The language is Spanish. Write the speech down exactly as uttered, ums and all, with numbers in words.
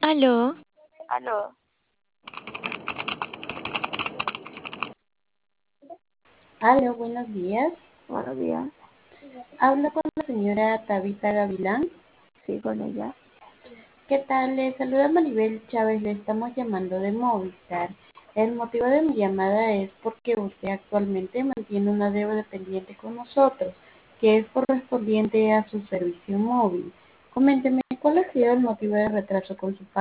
Aló, Aló, Aló, buenos días. buenos días. Hablo con la señora Tabita Gavilán. Sí, con ella. ¿Qué tal? Le saluda Maribel Chávez. Le estamos llamando de Movistar. El motivo de mi llamada es porque usted actualmente mantiene una deuda pendiente con nosotros, que es correspondiente a su servicio móvil. Coménteme, ¿cuál ha sido el motivo de retraso con su pago?